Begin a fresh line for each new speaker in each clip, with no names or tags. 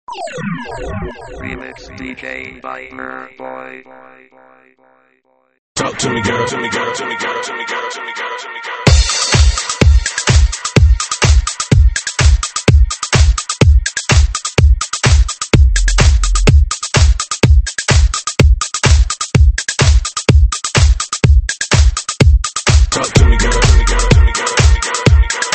Remix DJ by Boy.
Talk to me, girl, to me, girl, to me, girl, to me, girl, to me, girl, to me, girl. Talk to me, girl, to me, girl, to me, girl, to me, girl, to me, girl.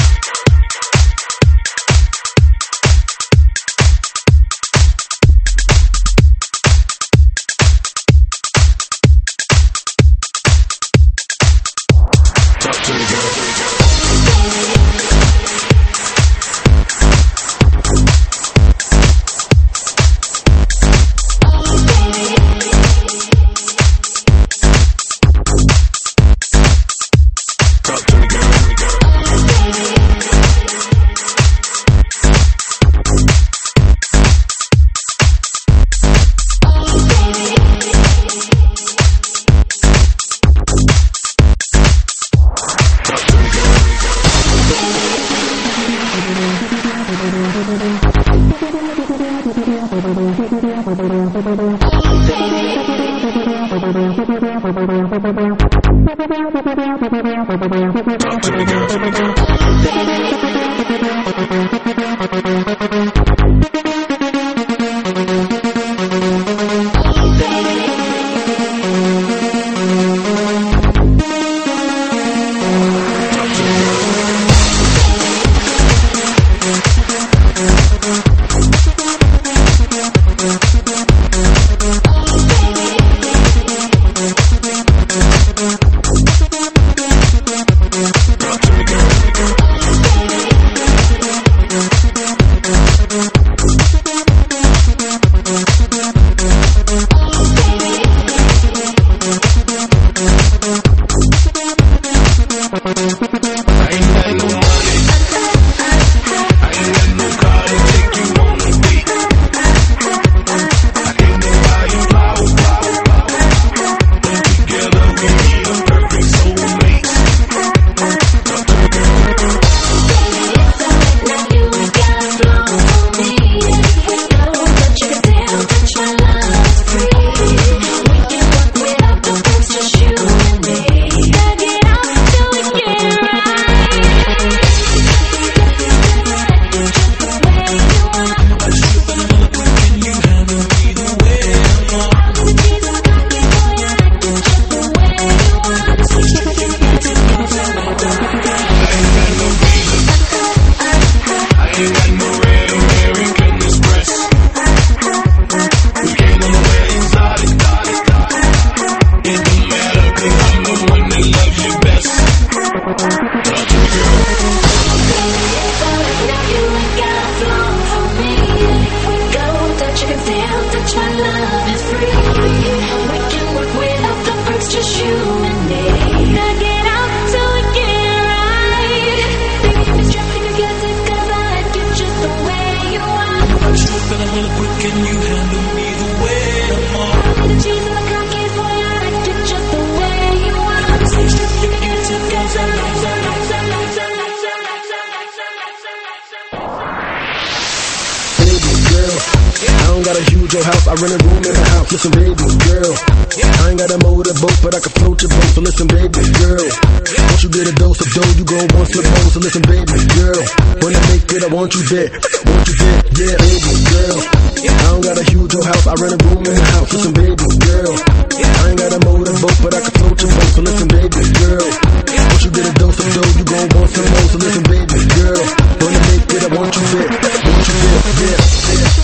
House, I rent a room in the house. Listen, baby girl, I ain't got a motorboat, but I can float your boat. So listen, baby girl, once you get a dose of dough, you go one slip home. So listen, baby girl, when I make it, I want you there. Want you there, yeah, baby girl. I don't got a huge old house, I rent a room in the house. Listen, baby girl, I ain't got a motorboat, but I can float your boat. So listen, baby girl, once you get a dose of dough, you go one slip home. So listen, baby girl, when I make it, I want you there. Want you there, yeah, yeah.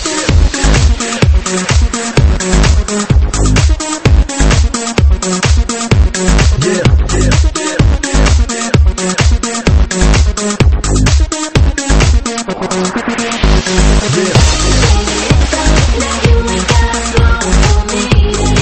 Yeah.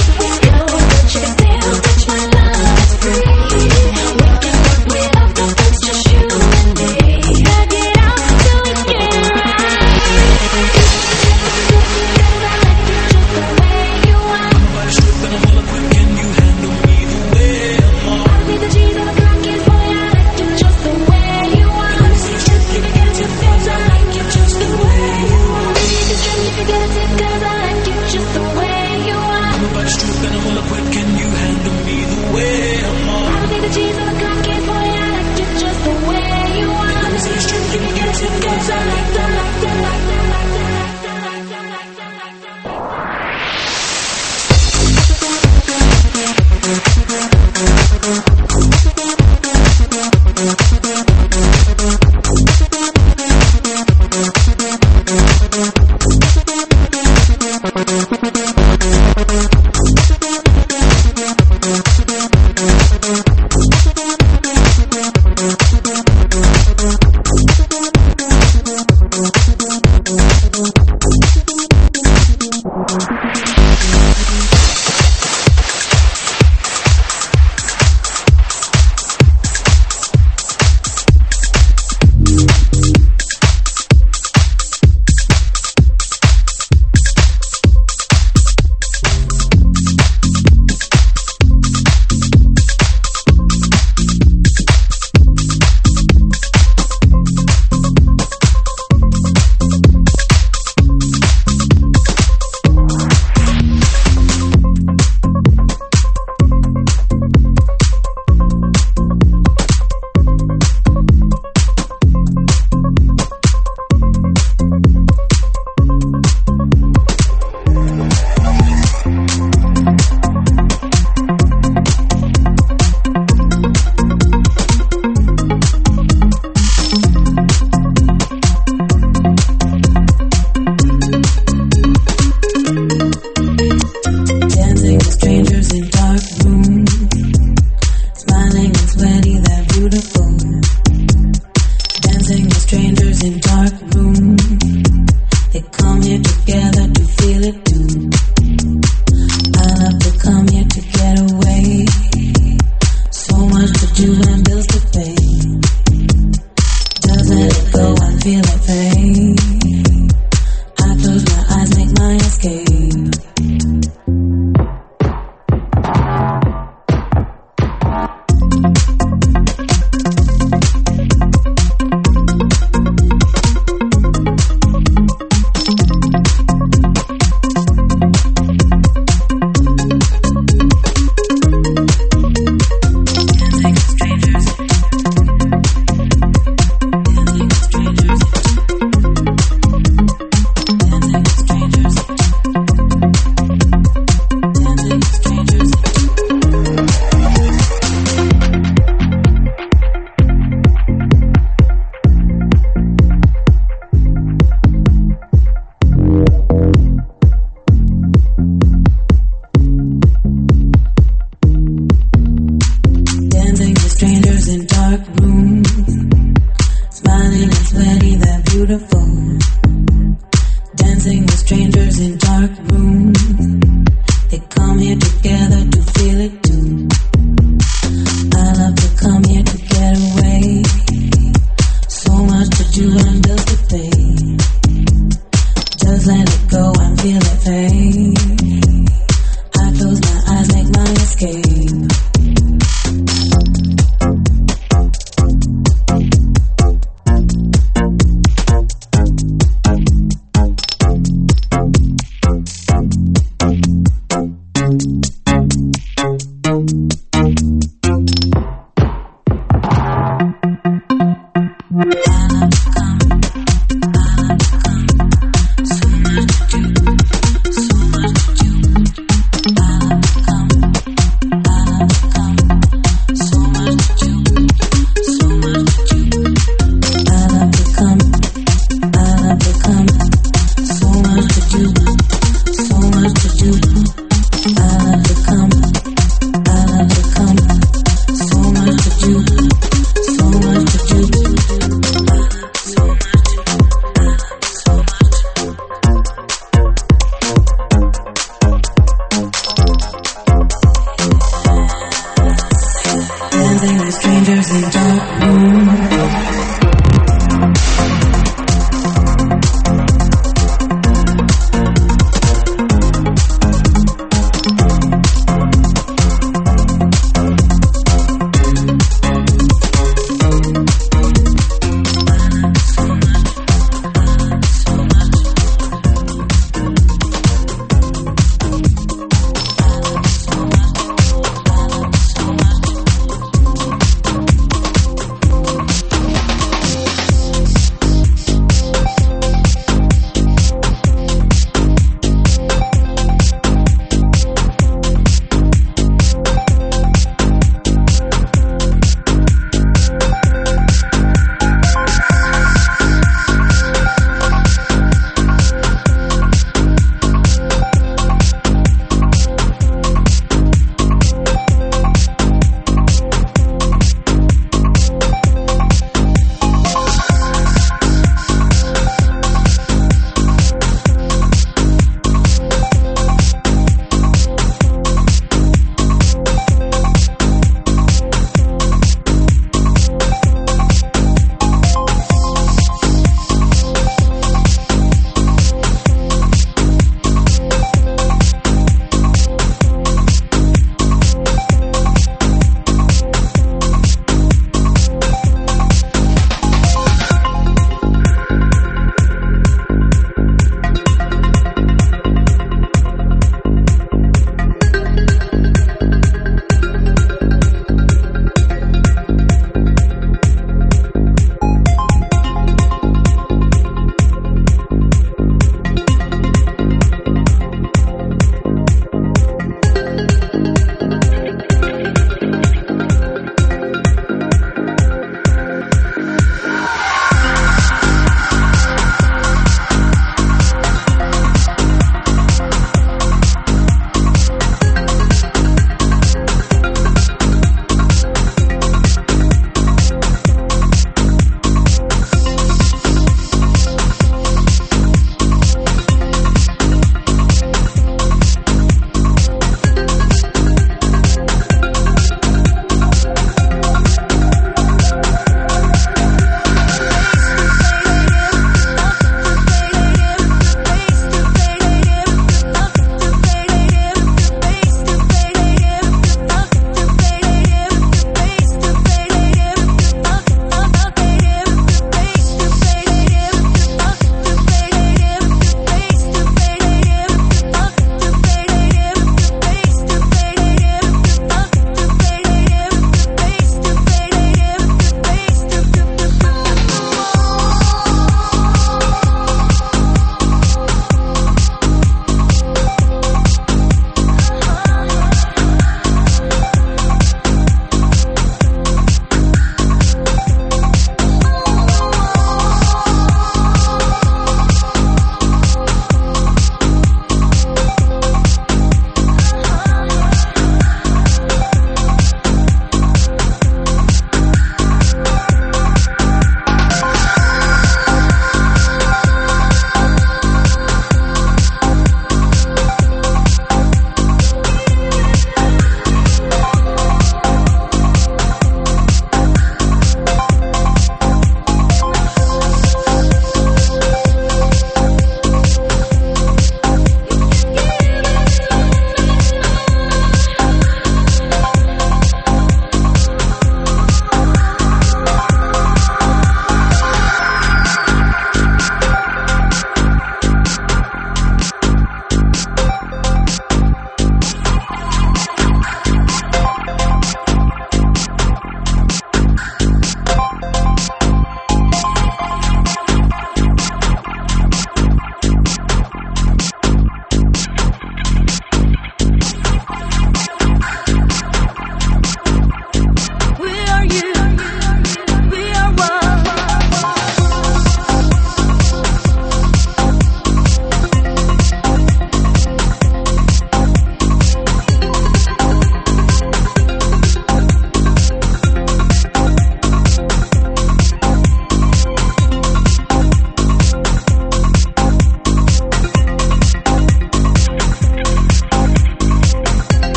dancing with strangers in dark rooms. They come here together to feel it too. I love to come here to get away. So much to do and bills to pay. Just let it go and feel it fade. I close my eyes, make my escape.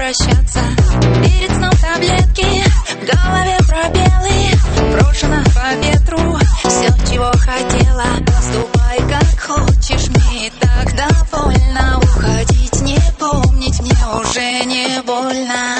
прощаться. Перед сном таблетки, в голове пробелы, брошено по ветру все, чего хотела. Поступай как хочешь, мне и так довольно. Уходить, не помнить, мне уже не больно.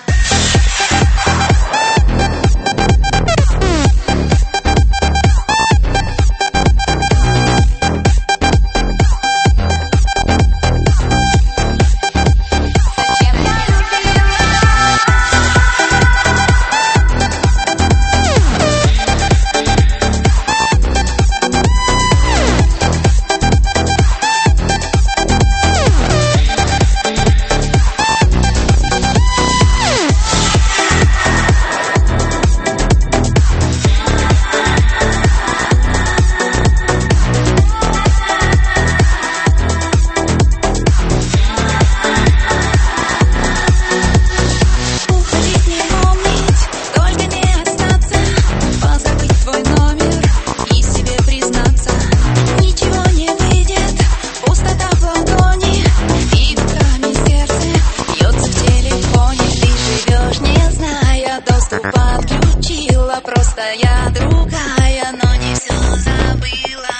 Подключила, просто я другая, но не все забыла.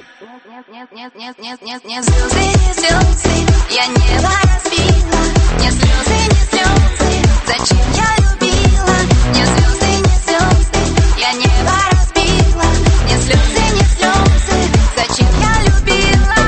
Нет, слезы, не слезы, я небо разбила. Не слезы, не слезы, зачем я любила? Не слезы, не слезы, я небо разбила. Не слезы, не слезы, зачем я любила?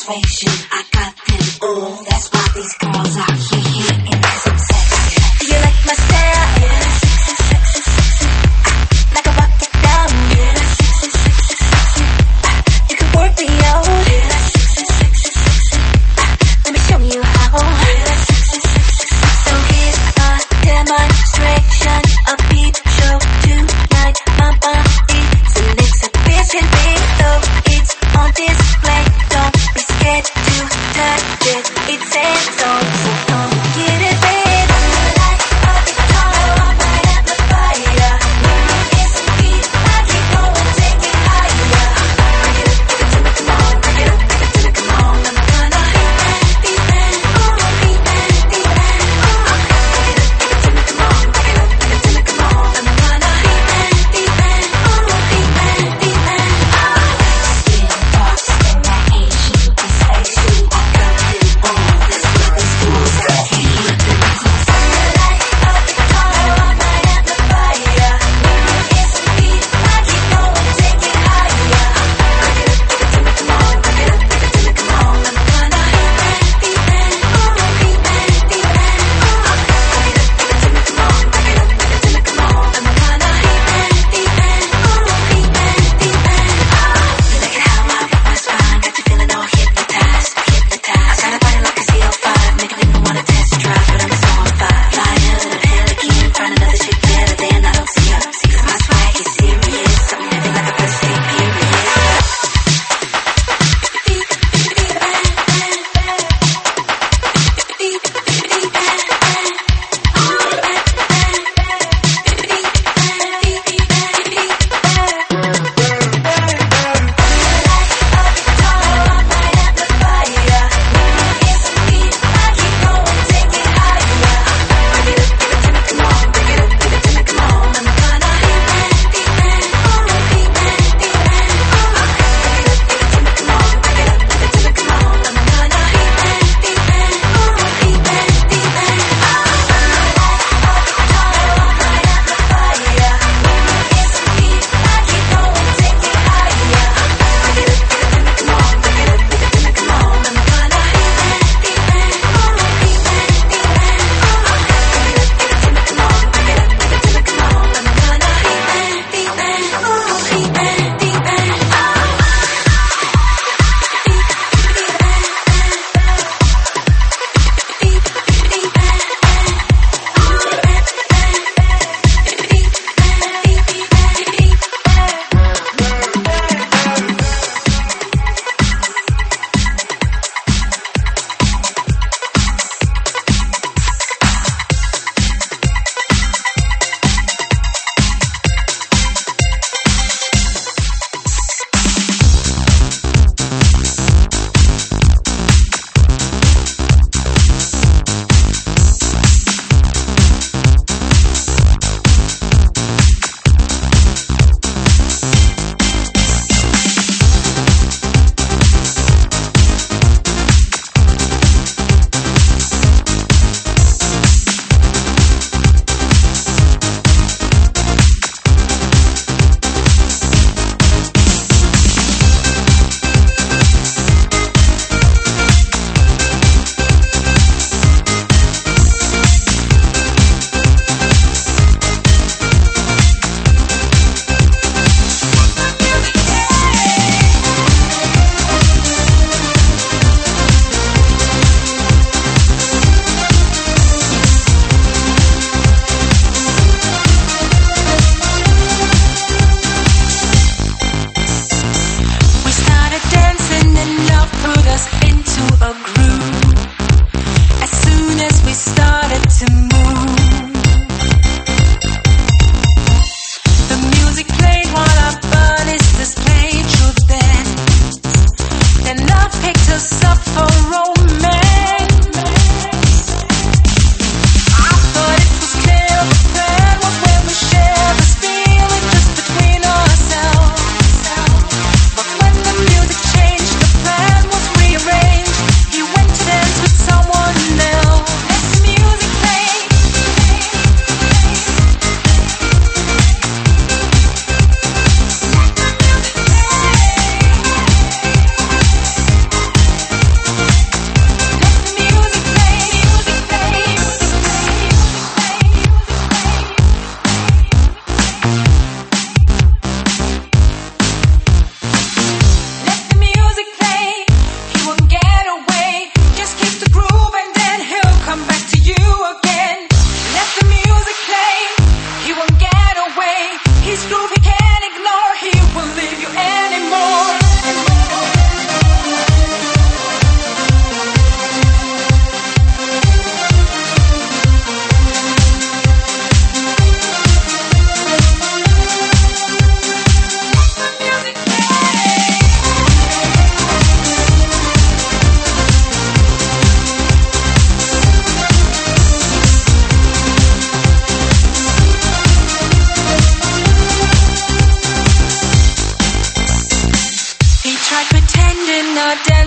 persuasion. I got them all. That's why these girls out here into some sex. Do you like my style? Yeah, sexy, sexy, sexy. Like a rocket down. Yeah, sexy, sexy, sexy. You can work me out. Yeah, sexy, sexy, sexy. Let me show you how. Yeah, sexy, sexy, sexy. So here's a demonstration, a peep show tonight. My body's an exhibition, though it's on display. Don't be scared to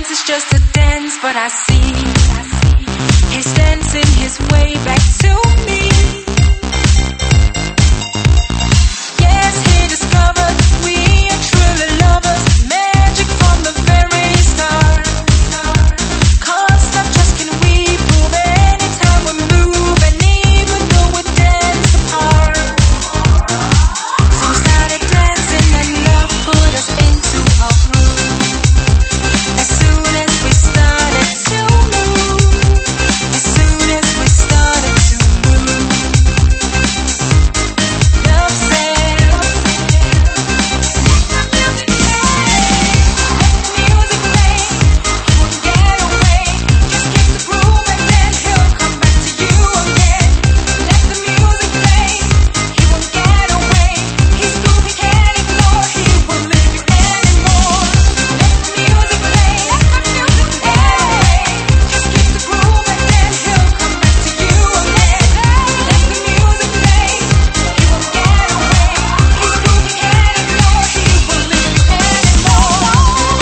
dance is just a dance, but I see he's dancing his way back to me. Yes, he discovered we are truly lovers, magic from the very start. Can't stop, just can we prove anytime we move, and even though we dance apart. So we started dancing and love put us into our groove. As soon as we started to move, as soon as we started to move, love said, let the music play, he won't get away, just keep the groove and then he'll come back to you again. Let the music play, he won't get away, he's cool, he can't ignore, he won't leave you anymore. Let the music play, just keep the groove and then he'll come back to you again. Let the music play, he won't get away, he's cool, he can't ignore, he won't leave you anymore.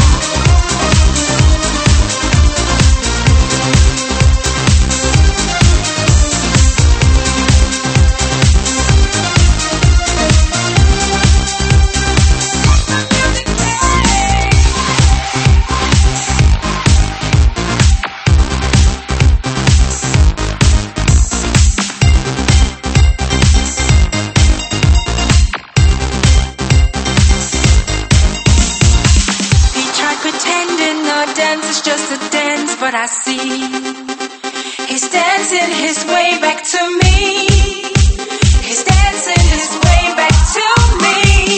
He tried pretending our dance is just a dance, but I see he's dancing his way back to me. He's dancing his way back to me.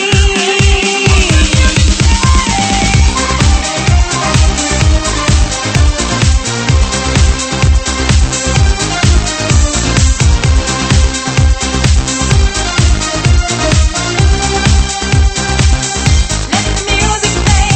Let the music play.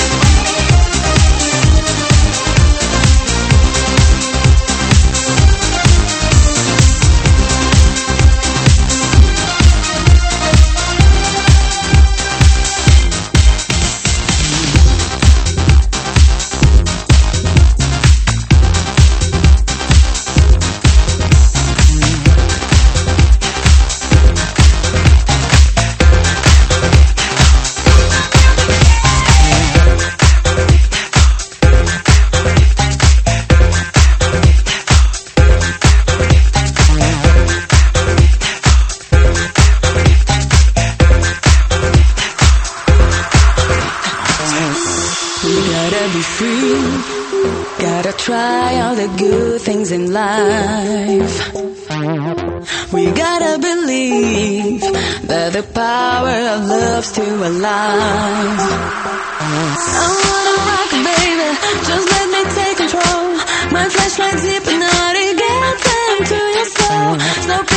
We gotta be free, gotta try all the good things in life. We gotta believe that the power of love's still alive. I wanna rock, baby, just let me take control. My flashlight's hypnotic, gets into your soul. No